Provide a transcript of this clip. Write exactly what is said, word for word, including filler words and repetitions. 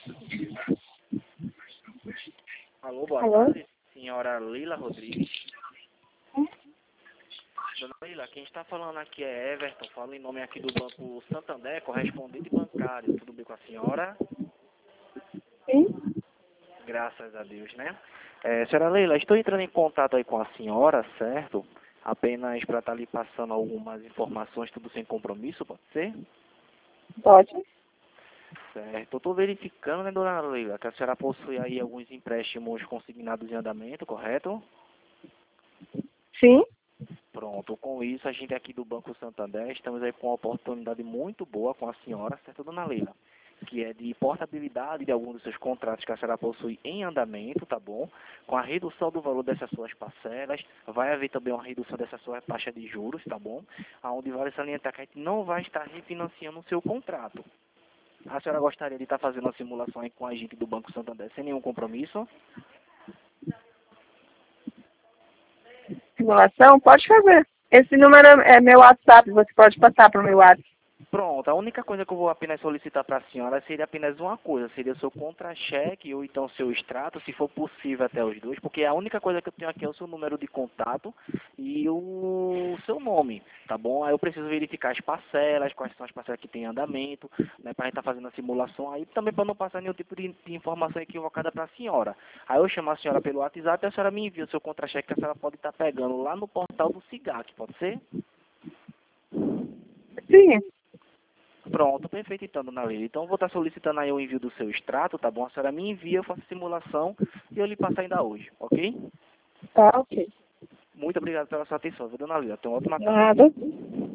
Alô, boa Alô? tarde, senhora Leila Rodrigues. Dona Leila, quem está falando aqui é Everton, falo em nome aqui do Banco Santander, correspondente bancário. Tudo bem com a senhora? Sim? Graças a Deus, né? É, senhora Leila, estou entrando em contato aí com a senhora, certo? Apenas para estar lhe passando algumas informações, tudo sem compromisso, pode ser? Pode? Certo. Eu estou verificando, né, dona Leila, que a senhora possui aí alguns empréstimos consignados em andamento, correto? Sim? Pronto, com isso a gente aqui do Banco Santander estamos aí com uma oportunidade muito boa com a senhora, certo, dona Leila? Que é de portabilidade de alguns dos seus contratos que a senhora possui em andamento, tá bom? Com a redução do valor dessas suas parcelas, vai haver também uma redução dessa sua taxa de juros, tá bom? Aonde vale salientar que a gente não vai estar refinanciando o seu contrato. A senhora gostaria de estar fazendo uma simulação aí com a gente do Banco Santander sem nenhum compromisso? Simulação? Pode fazer. Esse número é meu WhatsApp, você pode passar para o meu WhatsApp. Pronto, a única coisa que eu vou apenas solicitar para a senhora seria apenas uma coisa, seria o seu contra-cheque ou então o seu extrato, se for possível até os dois, porque a única coisa que eu tenho aqui é o seu número de contato e o seu nome, tá bom? Aí eu preciso verificar as parcelas, quais são as parcelas que tem em andamento, né, para a gente estar fazendo a simulação aí, também para não passar nenhum tipo de, de informação equivocada para a senhora. Aí eu chamo a senhora pelo WhatsApp e a senhora me envia o seu contra-cheque que a senhora pode estar pegando lá no portal do SIGAC, pode ser? Sim. Pronto, perfeito então, dona Leila. Então eu vou estar solicitando aí o envio do seu extrato, tá bom? A senhora me envia, eu faço a simulação e eu lhe passo ainda hoje, ok? Tá, ok. Muito obrigado pela sua atenção, viu, dona Leila? Tenha uma ótima tarde. Nada.